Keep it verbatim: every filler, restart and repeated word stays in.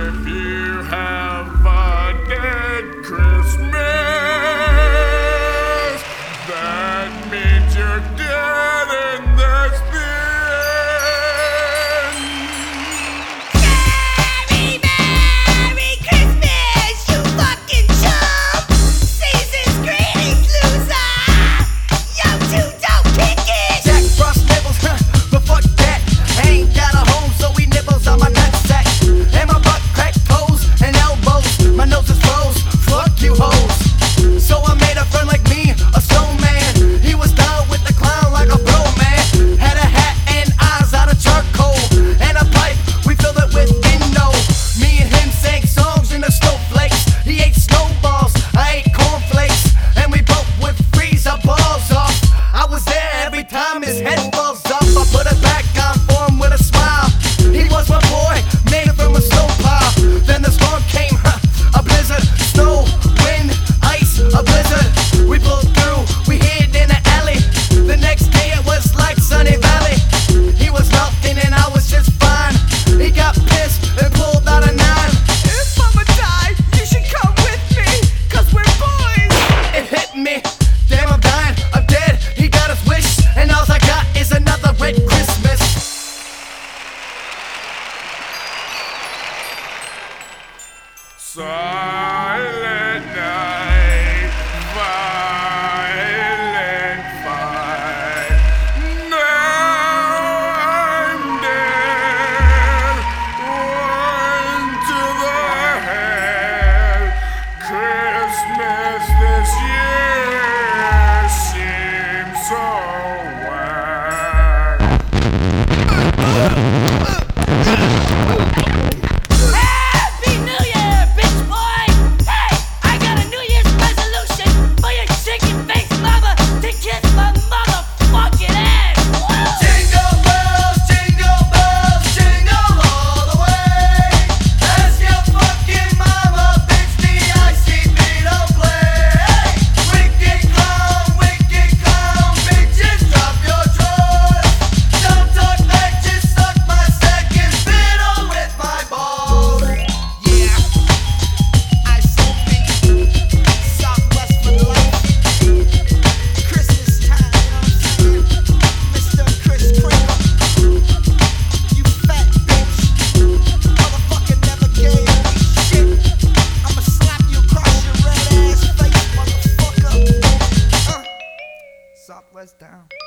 If you have a dead Christmas, that means you're dead and that's the end. Merry, Merry Christmas, you fucking chump! Season's greetings, loser! Yo, two dope kick it! Jack Frost nibbles, huh, but fuck that. I ain't got a home, so he nibbles on my nutsack. And my butt crack toes and elbows. My nose is froze, fuck you hoes. So I made a friend like me, a stone man. He was down with the clown like a bro man. Had a hat and eyes out of charcoal. And a pipe, we filled it with Indo. Me and him sang songs in the snowflakes. He ate snowballs, I ate cornflakes. And we both would freeze our balls off. I was there every time his head falls off. I put it back on for him with a smile. He was my boy, made it from a snow pile. Then the storm came, huh, a blizzard. Snow, wind, ice, a blizzard. We pulled through, we hid in an alley. The next day it was like Sunny Valley. He was melting and I was just fine. He got pissed and pulled out a nine. If I'ma die, you should come with me, cause we're boys. It hit me, damn I'm dying, I'm dead. He got his wish, and all I got is another red Christmas. Silent night, violent fight. Now I'm dead, one to the head. Christmas this year seems so whack. Happy New Year, bitch boy! Hey, I got a New Year's resolution for your chicken face mama to kiss my motherfucking ass! Woo! Jingle bells, jingle bells, jingle all the way. Ask your fucking mama, bitch, the I C B don't play. Hey, wicked clown, wicked clown, bitches, drop your drawers. Don't talk back, just suck my second fiddle with my balls. Yeah, I so think Southwest for life. Christmas time, you know what I'm saying? Mister Chris Kringle, you fat bitch. Motherfucker never gave me shit. I'ma slap you across your red ass face, motherfucker. Uh, Southwest down.